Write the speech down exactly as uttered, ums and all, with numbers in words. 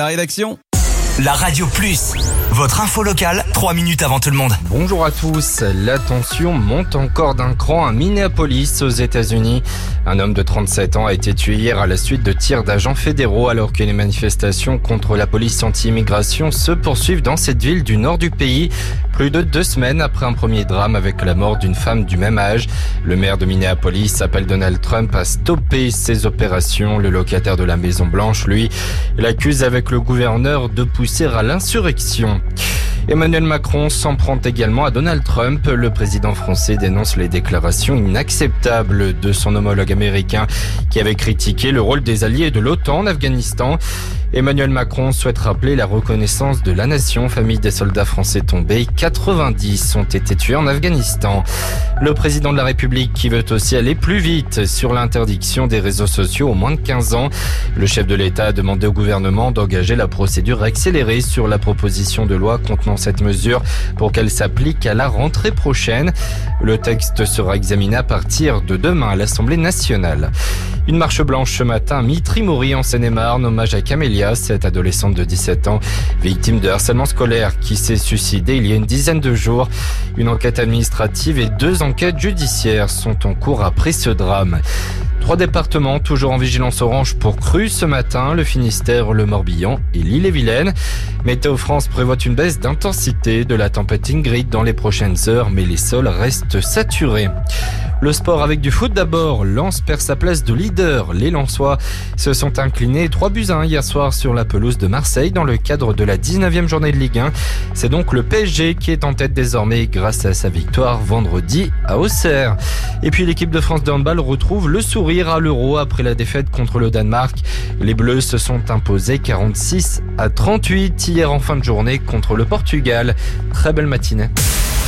La rédaction. La Radio Plus, votre info locale, trois minutes avant tout le monde. Bonjour à tous, la tension monte encore d'un cran à Minneapolis aux États-Unis. Un homme de trente-sept ans a été tué hier à la suite de tirs d'agents fédéraux alors que les manifestations contre la police anti-immigration se poursuivent dans cette ville du nord du pays. Plus de deux semaines après un premier drame avec la mort d'une femme du même âge. Le maire de Minneapolis appelle Donald Trump à stopper ces opérations. Le locataire de la Maison Blanche, lui, l'accuse avec le gouverneur de pousser à l'insurrection. Emmanuel Macron s'en prend également à Donald Trump. Le président français dénonce les déclarations inacceptables de son homologue américain qui avait critiqué le rôle des alliés de l'OTAN en Afghanistan. Emmanuel Macron souhaite rappeler la reconnaissance de la nation. Famille des soldats français tombés, quatre-vingt-dix ont été tués en Afghanistan. Le président de la République qui veut aussi aller plus vite sur l'interdiction des réseaux sociaux aux moins de quinze ans. Le chef de l'État a demandé au gouvernement d'engager la procédure accélérée sur la proposition de loi contenant cette mesure pour qu'elle s'applique à la rentrée prochaine. Le texte sera examiné à partir de demain à l'Assemblée nationale. Une marche blanche ce matin à Mitry-Mory en Seine-et-Marne, hommage à Camélia, cette adolescente de dix-sept ans, victime de harcèlement scolaire qui s'est suicidée il y a une dizaine de jours. Une enquête administrative et deux enquêtes judiciaires sont en cours après ce drame. Trois départements toujours en vigilance orange pour crues ce matin, le Finistère, le Morbihan et l'Ille-et-Vilaine. Météo France prévoit une baisse d'intensité de la tempête Ingrid dans les prochaines heures, mais les sols restent saturés. Le sport avec du foot d'abord. Lens perd sa place de leader. Les Lensois se sont inclinés trois buts à un hier soir sur la pelouse de Marseille dans le cadre de la dix-neuvième journée de Ligue un. C'est donc le P S G qui est en tête désormais grâce à sa victoire vendredi à Auxerre. Et puis l'équipe de France de handball retrouve le sourire à l'Euro après la défaite contre le Danemark. Les Bleus se sont imposés quarante-six à trente-huit hier en fin de journée contre le Portugal. Très belle matinée.